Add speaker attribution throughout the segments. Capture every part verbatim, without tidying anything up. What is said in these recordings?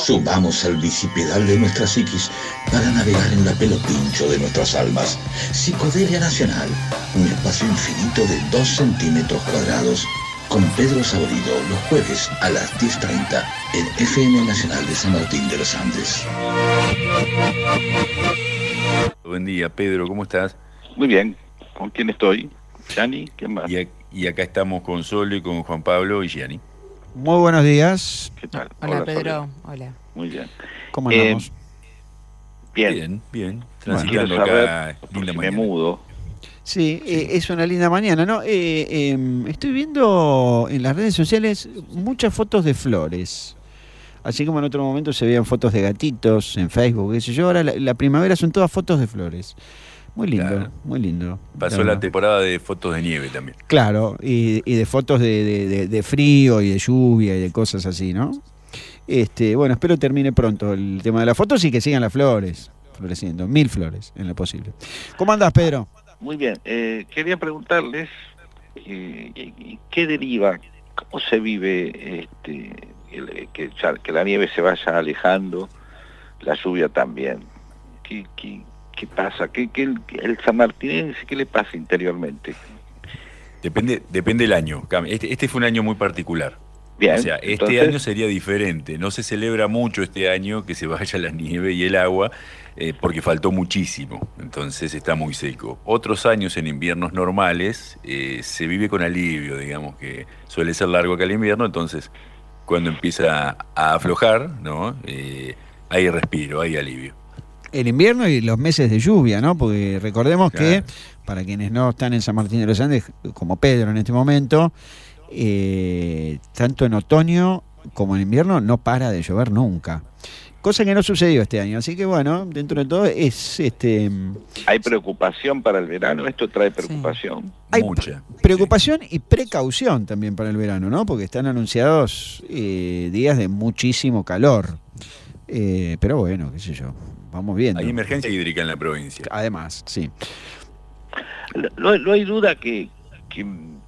Speaker 1: Subamos al bicipedal de nuestra psiquis para navegar en la pelopincho de nuestras almas. Psicodelia Nacional, un espacio infinito de dos centímetros cuadrados, con Pedro Saborido, los jueves a las diez treinta en F M Nacional de San Martín de los Andes.
Speaker 2: Buen día, Pedro, ¿cómo estás?
Speaker 3: Muy bien. ¿Con quién estoy? ¿Gianni? ¿Quién más?
Speaker 2: Y, a, y acá estamos con Solo y con Juan Pablo y Gianni.
Speaker 4: Muy buenos días.
Speaker 3: ¿Qué tal?
Speaker 5: Hola, Hola Pedro.
Speaker 3: Solo.
Speaker 5: Hola.
Speaker 3: Muy bien.
Speaker 4: ¿Cómo andamos?
Speaker 3: Eh, bien.
Speaker 2: Bien, bien.
Speaker 3: Bueno,
Speaker 2: Transitando
Speaker 3: quiero saber,
Speaker 2: acá, linda
Speaker 3: si
Speaker 2: mañana.
Speaker 3: me mudo.
Speaker 4: Sí, eh, es una linda mañana, ¿no? Eh, eh, estoy viendo en las redes sociales muchas fotos de flores. Así como en otro momento se veían fotos de gatitos en Facebook, qué sé yo, ahora la, la primavera son todas fotos de flores. Muy lindo,
Speaker 2: Claro.
Speaker 4: muy lindo.
Speaker 2: Pasó
Speaker 4: Claro.
Speaker 2: la temporada de fotos de nieve también.
Speaker 4: Claro, y, y de fotos de, de, de, de frío y de lluvia y de cosas así, ¿no? Este, bueno, espero termine pronto el tema de las fotos y que sigan las flores floreciendo, mil flores en lo posible. ¿Cómo andás, Pedro?
Speaker 3: Muy bien. Eh, quería preguntarles eh, ¿qué deriva? ¿Cómo se vive este, el, que, ya- que la nieve se vaya alejando, la lluvia también? ¿Qué, qué, qué pasa? ¿Qué, qué el, el sanmartinense, qué le pasa interiormente?
Speaker 2: Depende, depende del año. Cambia. Este, este fue un año muy particular.
Speaker 3: Bien.
Speaker 2: O sea, este
Speaker 3: entonces,
Speaker 2: año sería diferente. No se celebra mucho este año que se vaya la nieve y el agua, eh, porque faltó muchísimo. Entonces está muy seco. Otros años en inviernos normales eh, se vive con alivio, digamos que suele ser largo acá el invierno, entonces cuando empieza a aflojar, ¿no? Eh, hay respiro, hay alivio.
Speaker 4: El invierno y los meses de lluvia, ¿no? Porque recordemos
Speaker 2: Claro.
Speaker 4: que, para quienes no están en San Martín de los Andes, como Pedro en este momento, eh, tanto en otoño como en invierno no para de llover nunca. Cosa que no sucedió este año. Así que bueno, dentro de todo es este
Speaker 3: ¿hay preocupación para el verano? ¿Esto trae preocupación?
Speaker 4: hay
Speaker 2: Mucha.
Speaker 4: preocupación y precaución también para el verano, ¿no? Porque están anunciados eh, días de muchísimo calor. Eh, pero bueno, qué sé yo, vamos
Speaker 2: Sí.
Speaker 4: viendo.
Speaker 2: Hay emergencia hídrica en la provincia.
Speaker 4: Además, sí.
Speaker 3: No, no hay duda que, que,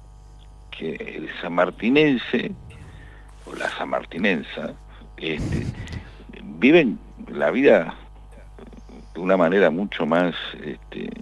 Speaker 3: que el sanmartinense o la sanmartinensa este, viven la vida de una manera mucho más este,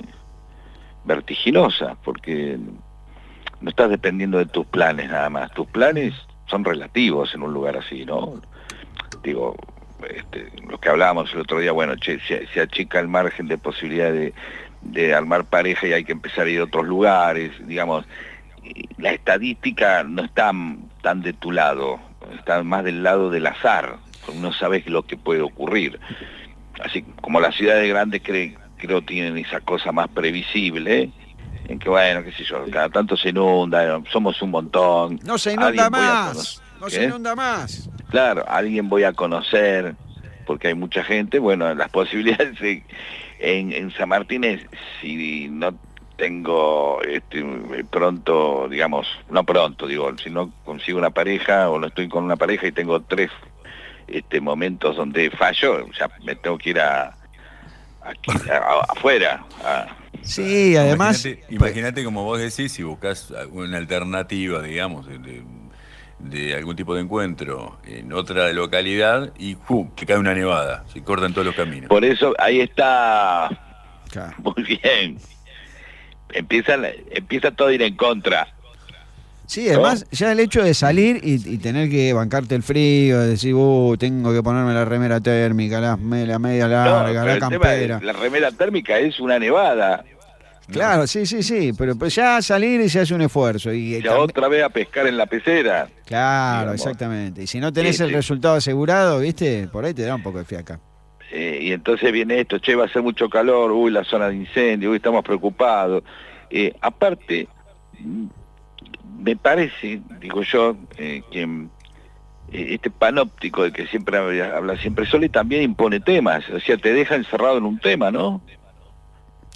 Speaker 3: vertiginosa, porque no estás dependiendo de tus planes nada más. Tus planes son relativos en un lugar así, ¿no? Digo, este, lo que hablábamos el otro día, bueno, che, se, se achica el margen de posibilidad de, de armar pareja y hay que empezar a ir a otros lugares, digamos. La estadística no está tan de tu lado, está más del lado del azar, no sabes lo que puede ocurrir. Así como las ciudades grandes creo, creo tienen esa cosa más previsible, ¿eh? En que bueno, qué sé yo, cada tanto se inunda, somos un montón.
Speaker 4: No se inunda
Speaker 3: Alguien voy a
Speaker 4: más,
Speaker 3: conocer.
Speaker 4: no se
Speaker 3: ¿Qué?
Speaker 4: inunda más.
Speaker 3: Claro, alguien voy a conocer, porque hay mucha gente, bueno, las posibilidades en, en, en San Martín es, si no tengo este, pronto, digamos, no pronto, digo, si no consigo una pareja o no estoy con una pareja y tengo tres este, momentos donde fallo, ya me tengo que ir a, aquí, a- afuera. A,
Speaker 4: Sí, además,
Speaker 2: Imagínate, imagínate como vos decís, si buscas alguna alternativa, digamos, de, de- de algún tipo de encuentro en otra localidad y ¡pum!, te cae una nevada, se cortan todos los caminos.
Speaker 3: por eso ahí está,
Speaker 4: claro.
Speaker 3: muy bien, empieza, la- empieza todo a ir en contra.
Speaker 4: Sí, además, ya el hecho de salir y, y tener que bancarte el frío, de decir, uh, tengo que ponerme la remera térmica, la, me- la media
Speaker 3: No,
Speaker 4: larga,
Speaker 3: pero
Speaker 4: la
Speaker 3: el tema
Speaker 4: campera.
Speaker 3: es, la remera térmica es una nevada.
Speaker 4: Claro, sí, sí, sí, pero pues ya salir y se hace un esfuerzo. Y,
Speaker 3: Y
Speaker 4: también-
Speaker 3: otra vez a pescar en la pecera.
Speaker 4: Claro,
Speaker 3: digamos.
Speaker 4: exactamente. Y si no tenés
Speaker 3: Sí,
Speaker 4: el
Speaker 3: sí.
Speaker 4: resultado asegurado, ¿viste? Por ahí te da un poco de fiaca.
Speaker 3: Eh, y entonces viene esto, che, va a hacer mucho calor, uy, la zona de incendio, uy, estamos preocupados. Eh, aparte, mm, me parece, digo yo, eh, que mm, eh, este panóptico de que siempre habla, habla siempre Sole también impone temas, o sea, te deja encerrado en un tema, ¿no?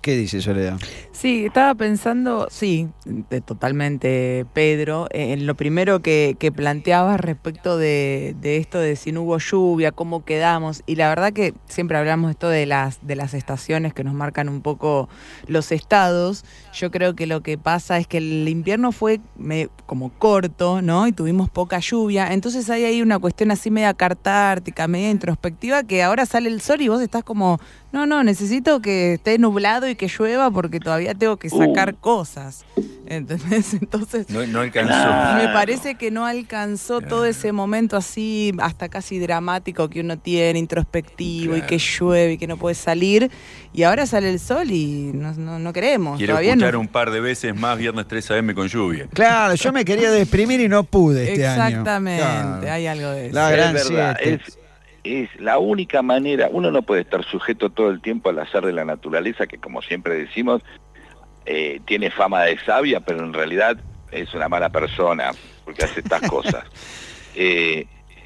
Speaker 4: ¿Qué dice Soledad?
Speaker 5: Sí, estaba pensando, sí, de, totalmente, Pedro, en lo primero que, que planteabas respecto de, de esto de si no hubo lluvia, cómo quedamos, y la verdad que siempre hablamos esto de las, de las estaciones que nos marcan un poco los estados. Yo creo que lo que pasa es que el invierno fue me, como corto, ¿no? Y tuvimos poca lluvia, entonces hay ahí una cuestión así media cartártica, media introspectiva, que ahora sale el sol y vos estás como, no, no, necesito que esté nublado y que llueva porque todavía tengo que sacar uh. cosas. ¿Entendés? Entonces,
Speaker 2: no, no alcanzó.
Speaker 5: Me parece que no alcanzó claro. todo ese momento así, hasta casi dramático que uno tiene, introspectivo, claro. y que llueve y que no puede salir. Y ahora sale el sol y no, no, no queremos.
Speaker 2: Quiero
Speaker 5: todavía
Speaker 2: escuchar
Speaker 5: no...
Speaker 2: un par de veces más Viernes tres A M con lluvia.
Speaker 4: Claro, yo me quería deprimir y no pude este
Speaker 5: Exactamente,
Speaker 4: año. Exactamente,
Speaker 5: claro. Hay algo de eso.
Speaker 4: La gran
Speaker 3: es verdad,
Speaker 4: siete.
Speaker 3: Es... Es la única manera, uno no puede estar sujeto todo el tiempo al azar de la naturaleza, que como siempre decimos, eh, tiene fama de sabia, pero en realidad es una mala persona, porque hace estas cosas. Eh,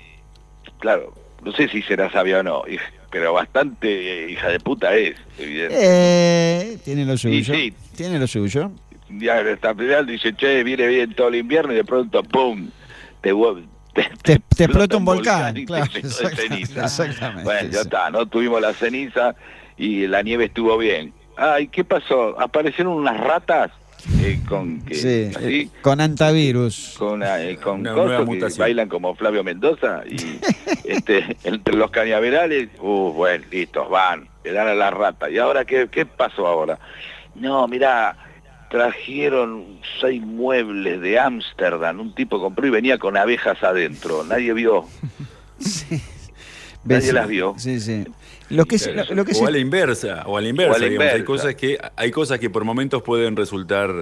Speaker 3: claro, no sé si será sabia o no, pero bastante hija de puta es, evidente.
Speaker 4: Eh, tiene lo suyo,
Speaker 3: sí,
Speaker 4: tiene lo suyo.
Speaker 3: Ya está peleando y dice, che, viene bien todo el invierno y de pronto, ¡pum!, te vuelve.
Speaker 4: Te, te, te explota un volcán, volcán
Speaker 3: claro,
Speaker 4: te exactamente,
Speaker 3: ceniza.
Speaker 4: exactamente.
Speaker 3: Bueno, ya sí. está, no tuvimos la ceniza y la nieve estuvo bien. Ay, ¿qué pasó? Aparecieron unas ratas eh, con que,
Speaker 4: sí,
Speaker 3: así,
Speaker 4: eh, con antivirus,
Speaker 3: con, eh, con
Speaker 2: una
Speaker 3: cosas
Speaker 2: nueva
Speaker 3: que
Speaker 2: mutación.
Speaker 3: bailan como Flavio Mendoza y este, entre los cañaverales, uh, bueno, listos, van, le dan a las ratas. ¿Y ahora qué, qué pasó ahora? No, mirá, trajeron seis muebles de Ámsterdam, un tipo compró y venía con abejas adentro, nadie vio.
Speaker 4: Sí.
Speaker 3: Nadie las vio.
Speaker 4: Sí, sí. Lo que se, lo, lo que
Speaker 2: o,
Speaker 4: se...
Speaker 2: a la inversa, o a la inversa,
Speaker 3: a la
Speaker 2: digamos.
Speaker 3: inversa.
Speaker 2: Hay cosas que, hay cosas que por momentos pueden resultar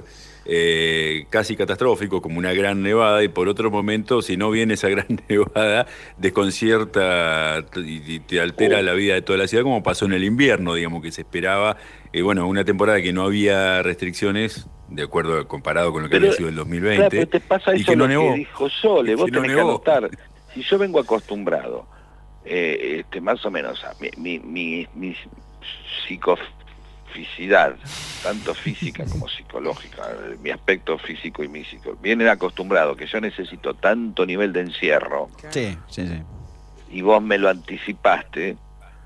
Speaker 2: eh, casi catastróficos, como una gran nevada, y por otro momento, si no viene esa gran nevada, desconcierta y te altera uh. la vida de toda la ciudad, como pasó en el invierno, digamos, que se esperaba, eh, bueno, una temporada que no había restricciones, de acuerdo, comparado con lo que
Speaker 3: pero,
Speaker 2: había sido el dos mil veinte.
Speaker 3: Claro, pero te pasa eso
Speaker 2: y que no
Speaker 3: lo
Speaker 2: nevó.
Speaker 3: que dijo Sole, vos
Speaker 2: que no
Speaker 3: tenés
Speaker 2: nevó.
Speaker 3: que anotar, si yo vengo acostumbrado, eh, este, más o menos, a mi, mi, mi, mi psicoficidad, tanto física como psicológica, mi aspecto físico y místico, vienen acostumbrados que yo necesito tanto nivel de encierro,
Speaker 4: sí, sí, sí.
Speaker 3: y vos me lo anticipaste.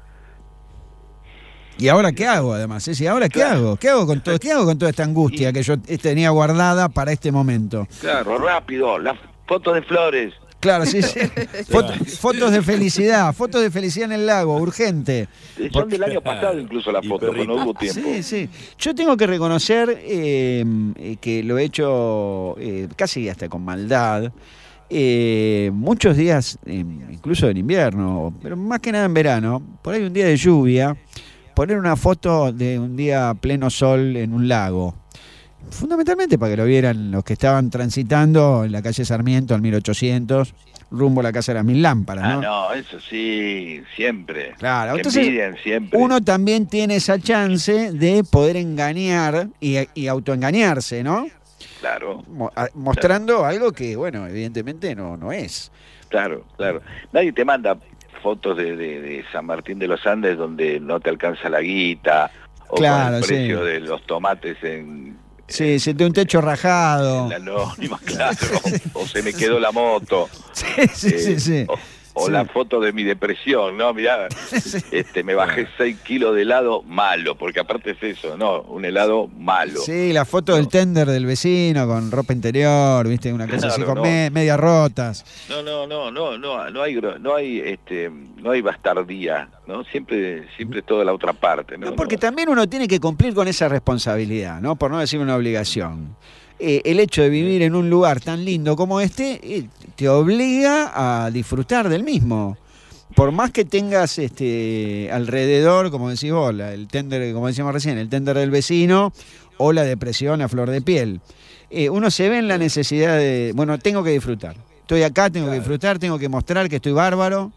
Speaker 4: ¿Y ahora qué hago, además? ¿Y ahora qué
Speaker 3: claro.
Speaker 4: hago? ¿Qué hago con todo, qué hago con toda esta angustia
Speaker 3: y,
Speaker 4: que yo tenía guardada para este momento?
Speaker 3: Claro, rápido, las fotos de flores.
Speaker 4: Claro, sí, sí. Foto, fotos de felicidad, fotos de felicidad en el lago, urgente.
Speaker 3: Son Porque, del año pasado incluso las fotos, pero no hubo tiempo.
Speaker 4: Sí, sí. Yo tengo que reconocer eh, que lo he hecho eh, casi hasta con maldad. Eh, muchos días, eh, incluso en invierno, pero más que nada en verano, por ahí un día de lluvia, poner una foto de un día pleno sol en un lago. Fundamentalmente para que lo vieran los que estaban transitando en la calle Sarmiento al mil ochocientos, rumbo a la Casa de las Mil Lámparas, ¿no?
Speaker 3: Ah, no, eso sí, siempre.
Speaker 4: Claro,
Speaker 3: que
Speaker 4: entonces
Speaker 3: envidian siempre.
Speaker 4: Uno también tiene esa chance de poder engañar y, y autoengañarse, ¿no?
Speaker 3: Claro.
Speaker 4: Mo- a, mostrando
Speaker 3: claro.
Speaker 4: algo que, bueno, evidentemente no, no es.
Speaker 3: Claro, claro. Nadie te manda fotos de, de, de San Martín de los Andes donde no te alcanza la guita, o
Speaker 4: Claro,
Speaker 3: con el precio
Speaker 4: sí.
Speaker 3: de los tomates en...
Speaker 4: Sí, se te un techo rajado.
Speaker 3: En la anónima, claro. O se me quedó la moto.
Speaker 4: Sí, sí,
Speaker 3: eh,
Speaker 4: sí, sí.
Speaker 3: O, o
Speaker 4: Sí.
Speaker 3: la foto de mi depresión, ¿no? Mirá,
Speaker 4: Sí.
Speaker 3: este, me bajé seis kilos de helado malo, porque aparte es eso, ¿no? Un helado malo.
Speaker 4: Sí, la foto del tender del vecino con ropa interior, viste, una cosa
Speaker 3: Claro,
Speaker 4: así con
Speaker 3: no.
Speaker 4: me- medias rotas.
Speaker 3: No, no, no, no, no, no hay, gro- no hay, este, no hay bastardía, ¿no? Siempre, siempre es toda la otra parte, ¿no?
Speaker 4: No, porque
Speaker 3: No.
Speaker 4: también uno tiene que cumplir con esa responsabilidad, ¿no? Por no decir una obligación. Eh, el hecho de vivir en un lugar tan lindo como este eh, te obliga a disfrutar del mismo. Por más que tengas este alrededor, como decís vos, la- el tender, como decíamos recién, el tender del vecino o la depresión a flor de piel. Eh, uno se ve en la necesidad de, bueno, tengo que disfrutar. Estoy acá, tengo que disfrutar, tengo que mostrar que estoy bárbaro.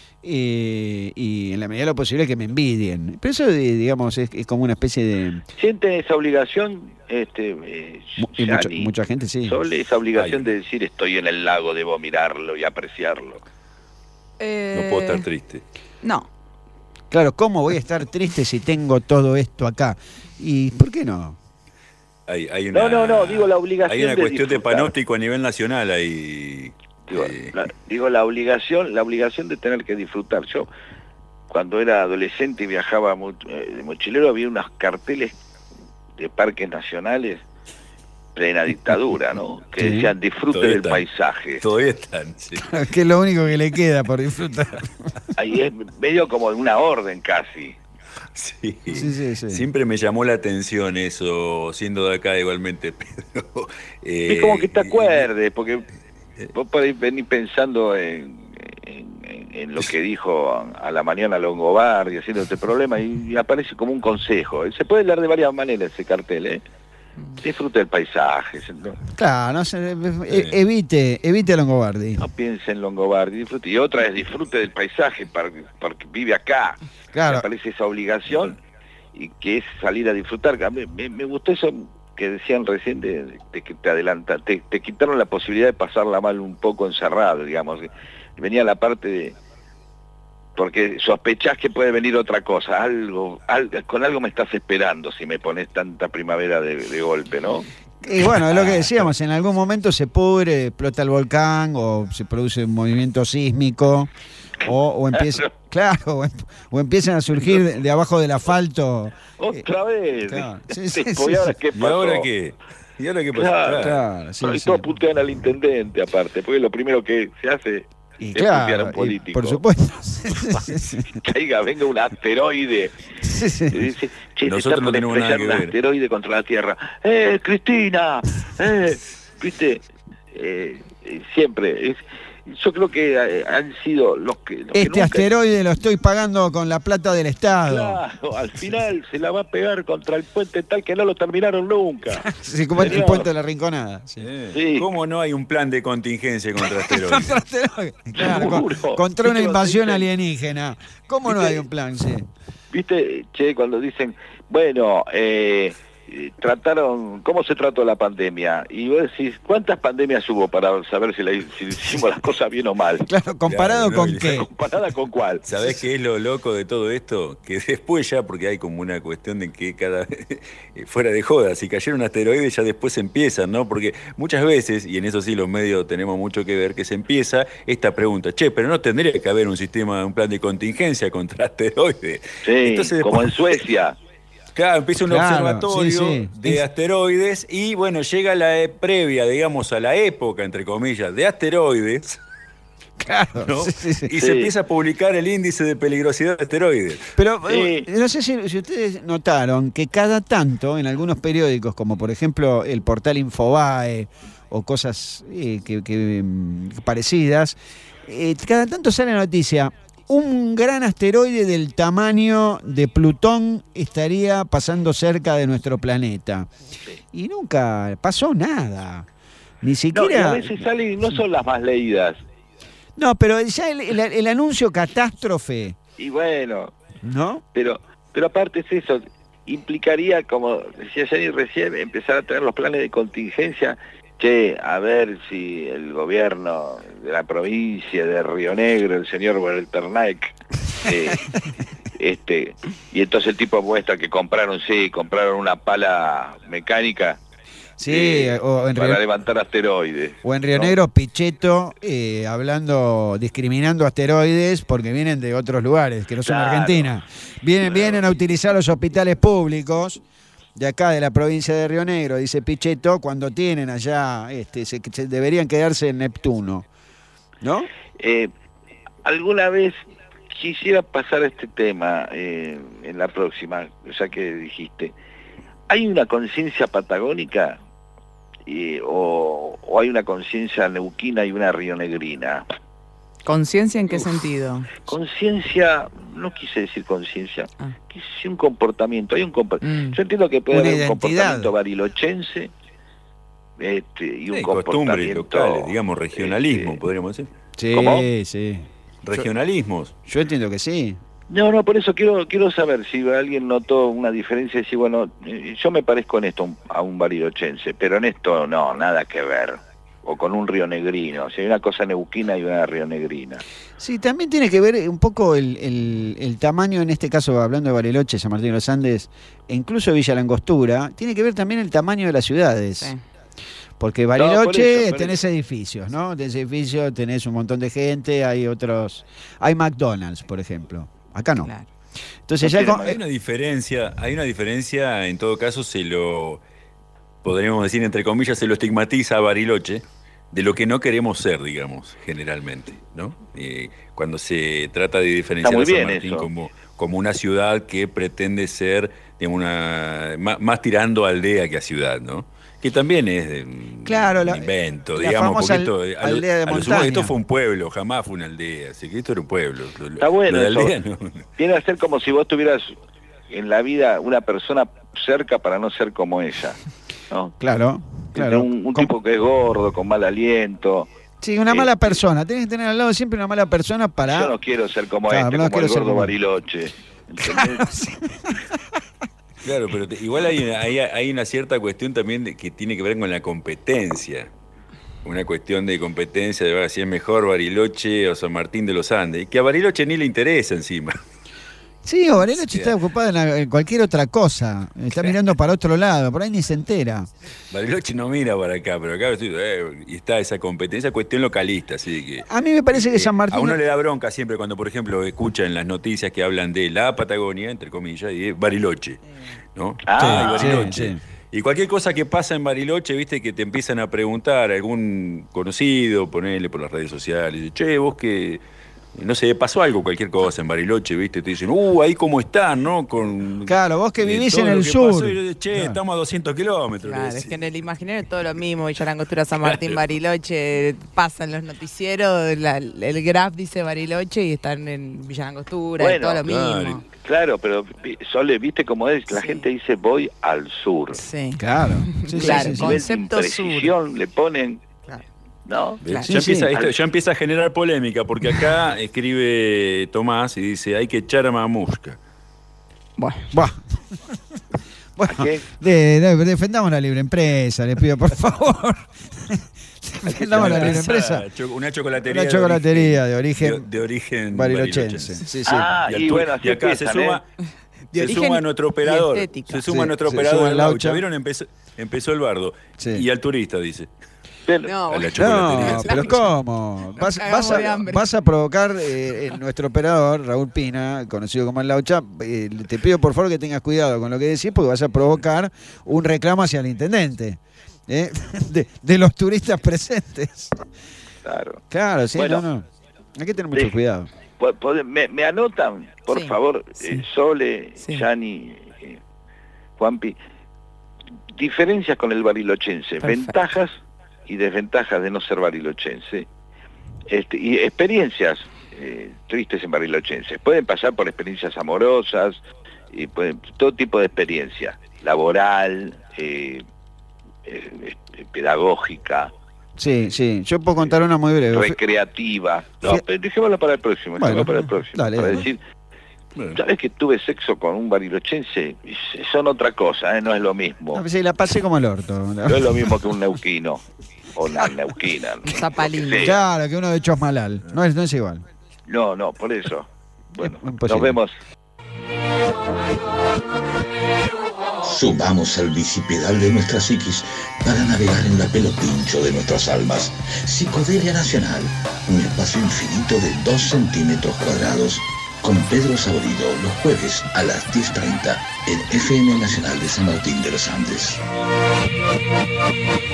Speaker 4: Eh, y en la medida de lo posible que me envidien. Pero eso, eh, digamos, es, es como una especie de...
Speaker 3: Sienten esa obligación, este, eh,
Speaker 4: mu- y mucha,
Speaker 3: Yani,
Speaker 4: mucha gente sí.
Speaker 3: sobre esa obligación
Speaker 2: Ay.
Speaker 3: de decir estoy en el lago, debo mirarlo y apreciarlo.
Speaker 5: Eh,
Speaker 2: No puedo estar triste.
Speaker 5: No.
Speaker 4: Claro, ¿cómo voy a estar triste si tengo todo esto acá? ¿Y por qué no?
Speaker 2: Hay, hay una,
Speaker 3: No, no, no, digo la obligación
Speaker 2: Hay una
Speaker 3: de
Speaker 2: cuestión de
Speaker 3: disfrutar.
Speaker 2: panóptico a nivel nacional ahí.
Speaker 3: Digo,
Speaker 2: eh,
Speaker 3: la, digo la obligación, la obligación de tener que disfrutar. Yo, cuando era adolescente y viajaba mu- eh, de mochilero, había unos carteles de parques nacionales plena dictadura, ¿no? Que
Speaker 4: Sí.
Speaker 3: decían disfrute
Speaker 2: Todavía
Speaker 3: del
Speaker 2: están.
Speaker 3: paisaje.
Speaker 2: Todavía están, sí.
Speaker 4: Que es lo único que le queda por disfrutar.
Speaker 3: Ahí es medio como una orden casi.
Speaker 2: Sí.
Speaker 4: Sí, sí, sí.
Speaker 2: Siempre me llamó la atención eso, siendo de acá igualmente, Pedro. Eh,
Speaker 3: Es como que te acuerdes, porque vos podés venir pensando en, en, en- en lo que dijo a, a la mañana Longobardi, haciendo este problema, y, y aparece como un consejo. Se puede leer de varias maneras ese cartel, ¿eh? Disfrute del paisaje, ¿no?
Speaker 4: Claro, no se, e- evite, evite a Longobardi.
Speaker 3: No piense en Longobardi, disfrute. Y otra es disfrute del paisaje, para- porque vive acá.
Speaker 4: Claro.
Speaker 3: Me parece esa obligación, y que es salir a disfrutar. A mí- Me, me gustó eso que decían recién de, de que te adelanta, te, te quitaron la posibilidad de pasarla mal un poco encerrado, digamos. Venía la parte de... porque sospechás que puede venir otra cosa, algo, algo, con algo me estás esperando si me pones tanta primavera de, de golpe, ¿no?
Speaker 4: Y bueno, es lo que decíamos, en algún momento se pudre, explota el volcán o se produce un movimiento sísmico o, o empieza, claro, o, em- o empiezan a surgir de, de abajo del asfalto.
Speaker 3: Otra vez.
Speaker 4: claro, sí, sí,
Speaker 3: Tipo,
Speaker 4: sí,
Speaker 3: ¿y ahora
Speaker 4: sí.
Speaker 3: qué
Speaker 2: ¿Y
Speaker 3: pasó?
Speaker 2: ahora qué? ¿Y ahora qué pasa?
Speaker 3: Claro,
Speaker 2: Claro.
Speaker 4: Claro, sí,
Speaker 3: Pero y
Speaker 4: sí.
Speaker 3: todos putean al intendente aparte, porque lo primero que se hace
Speaker 4: Y
Speaker 3: es putear a
Speaker 4: claro,
Speaker 3: un
Speaker 4: y
Speaker 3: político.
Speaker 4: por supuesto. Sí, sí, sí.
Speaker 3: Caiga, venga un asteroide.
Speaker 4: Sí, sí.
Speaker 3: Y dice, che,
Speaker 2: Nosotros
Speaker 3: se está
Speaker 2: no
Speaker 3: por
Speaker 2: tenemos nada
Speaker 3: estrellar
Speaker 2: que
Speaker 3: un
Speaker 2: ver.
Speaker 3: asteroide contra la Tierra. ¡Eh, Cristina! ¡Eh! ¿Viste? Eh, eh, siempre. Es, yo creo que eh, han sido los que... Los que
Speaker 4: Este
Speaker 3: nunca-
Speaker 4: asteroide lo estoy pagando con la plata del Estado.
Speaker 3: Claro, al final se la va a pegar contra el puente tal que no lo terminaron nunca.
Speaker 4: Sí, como el
Speaker 3: Señor.
Speaker 4: puente de la Rinconada. Sí.
Speaker 2: Eh,
Speaker 3: Sí.
Speaker 2: ¿Cómo no hay un plan de contingencia contra asteroides?
Speaker 4: Contra asteroide. Claro, con-
Speaker 3: Seguro.
Speaker 4: contra una
Speaker 3: ¿Viste cuando
Speaker 4: invasión
Speaker 3: dicen-
Speaker 4: alienígena. ¿Cómo no
Speaker 3: ¿Viste?
Speaker 4: hay un plan? Sí.
Speaker 3: ¿Viste, che, cuando dicen, bueno, eh, eh, trataron, ¿cómo se trató la pandemia? Y vos decís, ¿cuántas pandemias hubo para saber si, la, si hicimos las cosas bien o mal?
Speaker 4: Claro, comparado
Speaker 2: Claro, no,
Speaker 4: con
Speaker 2: y-
Speaker 4: qué.
Speaker 3: ¿Comparada con cuál?
Speaker 2: ¿Sabés qué es lo loco de todo esto? Que después ya, porque hay como una cuestión de que cada... fuera de joda, si cayera un asteroide ya después empiezan, ¿no? Porque muchas veces, y en eso sí los medios tenemos mucho que ver, que se empieza esta pregunta, che, pero no tendría que haber un sistema, un plan de contingencia contra asteroides.
Speaker 3: Sí,
Speaker 2: Entonces,
Speaker 3: como
Speaker 2: después-
Speaker 3: en Suecia.
Speaker 2: Claro, empieza un
Speaker 4: Claro,
Speaker 2: observatorio
Speaker 4: sí, sí.
Speaker 2: de
Speaker 4: Es-
Speaker 2: asteroides y bueno, llega la e- previa, digamos, a la época, entre comillas, de asteroides,
Speaker 4: Claro.
Speaker 2: ¿no?
Speaker 4: Sí, sí, sí.
Speaker 2: Y
Speaker 3: Sí.
Speaker 2: se empieza a publicar el índice de peligrosidad de asteroides.
Speaker 4: Pero
Speaker 3: Sí.
Speaker 4: eh, no sé si, si ustedes notaron que cada tanto en algunos periódicos, como por ejemplo el portal Infobae o cosas eh, que, que, mm, parecidas, eh, cada tanto sale la noticia, un gran asteroide del tamaño de Plutón estaría pasando cerca de nuestro planeta. Y nunca pasó nada. Ni
Speaker 3: No, y
Speaker 4: siquiera...
Speaker 3: a veces salen y no son las más leídas.
Speaker 4: No, pero ya el, el- el anuncio catástrofe,
Speaker 3: Y bueno,
Speaker 4: ¿no?
Speaker 3: pero pero aparte es eso, implicaría, como decía Jenny recién, empezar a tener los planes de contingencia. Che, a ver si el gobierno de la provincia de Río Negro, el señor Welternaik, eh, este, y entonces el tipo muestra que compraron, sí, compraron una pala mecánica
Speaker 4: Sí,
Speaker 3: eh,
Speaker 4: o en
Speaker 3: para
Speaker 4: Río,
Speaker 3: levantar asteroides.
Speaker 4: o en Río
Speaker 3: ¿no?
Speaker 4: Negro, Pichetto, eh, hablando, discriminando asteroides porque vienen de otros lugares, que no son
Speaker 3: Claro.
Speaker 4: Argentina. Vienen,
Speaker 3: Claro.
Speaker 4: vienen a utilizar los hospitales públicos de acá, de la provincia de Río Negro, dice Pichetto, cuando tienen allá, este, se, se deberían quedarse en Neptuno, ¿no?
Speaker 3: Eh, ¿Alguna vez quisiera pasar este tema eh, en la próxima, ya que dijiste? ¿Hay una conciencia patagónica eh, o, o hay una conciencia neuquina y una rionegrina?
Speaker 5: ¿Conciencia en qué
Speaker 3: Uf.
Speaker 5: sentido?
Speaker 3: Conciencia, no quise decir conciencia,
Speaker 5: Ah.
Speaker 3: quise decir un comportamiento. Hay un compa-
Speaker 5: Mm.
Speaker 3: Yo entiendo que puede
Speaker 4: Una
Speaker 3: haber un
Speaker 4: identidad.
Speaker 3: comportamiento barilochense este, y un
Speaker 2: Sí, costumbres
Speaker 3: comportamiento...
Speaker 2: locales, digamos, regionalismo,
Speaker 3: este,
Speaker 2: podríamos decir.
Speaker 4: Sí,
Speaker 3: ¿Cómo?
Speaker 4: sí.
Speaker 2: Regionalismos.
Speaker 4: Yo entiendo que sí.
Speaker 3: No, no, por eso quiero quiero saber si alguien notó una diferencia y si, bueno, eh, yo me parezco en esto un- a un barilochense, pero en esto no, nada que ver. o con un rionegrino. O sea, hay una cosa neuquina y una rionegrina.
Speaker 4: Sí, también tiene que ver un poco el, el, el tamaño, en este caso hablando de Bariloche, San Martín de los Andes, e incluso Villa La Angostura, tiene que ver también el tamaño de las ciudades. Sí. Porque Bariloche no, por eso, por tenés eso. edificios, ¿no? Tenés edificios, tenés un montón de gente, hay otros... Hay McDonald's, por ejemplo. Acá no. Claro. Entonces
Speaker 2: no,
Speaker 4: ya con...
Speaker 2: hay una diferencia, hay una diferencia, en todo caso se lo... podríamos decir, entre comillas, se lo estigmatiza a Bariloche de lo que no queremos ser, digamos, generalmente, ¿no? Eh, cuando se trata de diferenciar a San Martín como, como una ciudad que pretende ser, digamos, una, más, más tirando a aldea que a ciudad, ¿no? Que también es de,
Speaker 4: claro,
Speaker 2: un
Speaker 4: la,
Speaker 2: invento,
Speaker 4: la
Speaker 2: digamos, porque
Speaker 4: al,
Speaker 2: esto,
Speaker 4: aldea de
Speaker 2: a, a lo esto fue un pueblo, jamás fue una aldea, así que esto era un pueblo.
Speaker 3: Está bueno,
Speaker 2: lo de
Speaker 3: eso.
Speaker 2: Aldea, no.
Speaker 3: Viene a ser como si vos tuvieras en la vida una persona cerca para no ser como ella, ¿no?
Speaker 4: Claro, claro.
Speaker 3: Un, un tipo que es gordo, con mal aliento.
Speaker 4: Sí, una mala persona. Tenés que tener al lado siempre una mala persona para...
Speaker 3: Yo no quiero ser como
Speaker 4: claro,
Speaker 3: este,
Speaker 4: no
Speaker 3: como el gordo
Speaker 4: como...
Speaker 3: Bariloche.
Speaker 4: Claro, sí.
Speaker 2: Claro, pero te, igual hay, hay, hay una cierta cuestión también de, que tiene que ver con la competencia. Una cuestión de competencia de ver si es mejor Bariloche o San Martín de los Andes. Que a Bariloche ni le interesa encima.
Speaker 4: Sí, o Bariloche está ocupado en, la, en cualquier otra cosa. Está mirando para otro lado, por ahí ni se entera.
Speaker 2: Bariloche no mira para acá, pero acá eh, y está esa competencia, esa cuestión localista. Así que,
Speaker 4: a mí me parece que
Speaker 2: eh,
Speaker 4: San Martín...
Speaker 2: A uno le da bronca siempre cuando, por ejemplo, escucha en las noticias que hablan de la Patagonia, entre comillas, y es Bariloche, ¿no?
Speaker 3: Ah,
Speaker 2: sí, Bariloche.
Speaker 4: Sí, sí.
Speaker 2: Y cualquier cosa que pasa en Bariloche, viste, que te empiezan a preguntar, algún conocido, ponele por las redes sociales, dice, che, vos que... no sé, pasó algo, cualquier cosa en Bariloche, ¿viste? Te dicen, uh, ahí cómo están, ¿no? Con,
Speaker 4: claro, vos que vivís en el
Speaker 2: sur.
Speaker 4: Pasó,
Speaker 2: y, che, claro. Estamos a doscientos kilómetros.
Speaker 5: Claro, es que en el imaginario es todo lo mismo. Villa La Angostura, San Martín, claro. Bariloche, pasan los noticieros, la, el graph dice Bariloche y están en Villa La Angostura, bueno, es todo lo
Speaker 3: claro.
Speaker 5: mismo.
Speaker 3: Claro, pero Sole, ¿viste cómo es? La sí. gente dice voy al sur.
Speaker 5: Sí.
Speaker 4: Claro. Sí,
Speaker 5: claro,
Speaker 4: sí, sí,
Speaker 5: concepto sur.
Speaker 3: Le ponen... ¿no?
Speaker 2: Claro.
Speaker 3: Sí,
Speaker 2: ya, empieza,
Speaker 3: sí.
Speaker 2: Esto, ya empieza a generar polémica, porque acá escribe Tomás y dice, hay que echar a Mamushka.
Speaker 4: Bueno, bueno. bueno de, de, defendamos la libre empresa, les pido por favor. defendamos la libre empresa.
Speaker 2: Una chocolatería,
Speaker 4: una chocolatería de origen,
Speaker 2: de, de origen
Speaker 4: barilochense. Sí, sí.
Speaker 3: Ah, y, y bueno,
Speaker 2: y acá
Speaker 3: empiezan,
Speaker 2: se suma...
Speaker 3: ¿eh?
Speaker 2: Se suma nuestro operador, se suma
Speaker 4: sí,
Speaker 2: nuestro operador
Speaker 4: el
Speaker 2: Laucha. ¿Vieron? Empezó, empezó el bardo.
Speaker 4: Sí.
Speaker 2: Y al turista, dice.
Speaker 5: No,
Speaker 2: a la chocolatería.
Speaker 4: No, pero ¿cómo? Vas, vas, a, vas a provocar eh, nuestro operador, Raúl Pina, conocido como el Laucha, eh, te pido por favor que tengas cuidado con lo que decís porque vas a provocar un reclamo hacia el intendente ¿eh? de, de los turistas presentes.
Speaker 3: Claro.
Speaker 4: Claro, sí,
Speaker 3: bueno,
Speaker 4: no, no. Hay que tener mucho
Speaker 3: sí.
Speaker 4: cuidado.
Speaker 3: Me, me anotan, por
Speaker 5: sí,
Speaker 3: favor,
Speaker 5: sí.
Speaker 3: Eh, Sole, sí. Yani, eh, Juanpi, diferencias con el barilochense, perfecto. Ventajas y desventajas de no ser barilochense, este, y experiencias eh, tristes en barilochense. Pueden pasar por experiencias amorosas, y pueden, todo tipo de experiencia, laboral, eh, eh, pedagógica.
Speaker 4: Sí, sí, yo puedo contar una muy breve.
Speaker 3: Recreativa. No, pero dejémoslo para el próximo.
Speaker 4: Bueno,
Speaker 3: para el próximo.
Speaker 4: Dale,
Speaker 3: para
Speaker 4: dale.
Speaker 3: decir, ¿sabes que tuve sexo con un barilochense? Son otra cosa, ¿eh? No es lo mismo.
Speaker 4: No, sí, la pasé como el orto.
Speaker 3: No es lo mismo que un neuquino. O una neuquina.
Speaker 5: Un zapalín.
Speaker 4: Claro, que uno de Chosmalal. No es, no es igual.
Speaker 3: No, no, por eso. Bueno,
Speaker 4: Imposible.
Speaker 3: Nos vemos.
Speaker 1: Subamos al bicipedal de nuestra psiquis para navegar en la pelopincho de nuestras almas. Psicodelia Nacional, un espacio infinito de dos centímetros cuadrados, con Pedro Saborido, los jueves a las diez treinta en F M Nacional de San Martín de los Andes.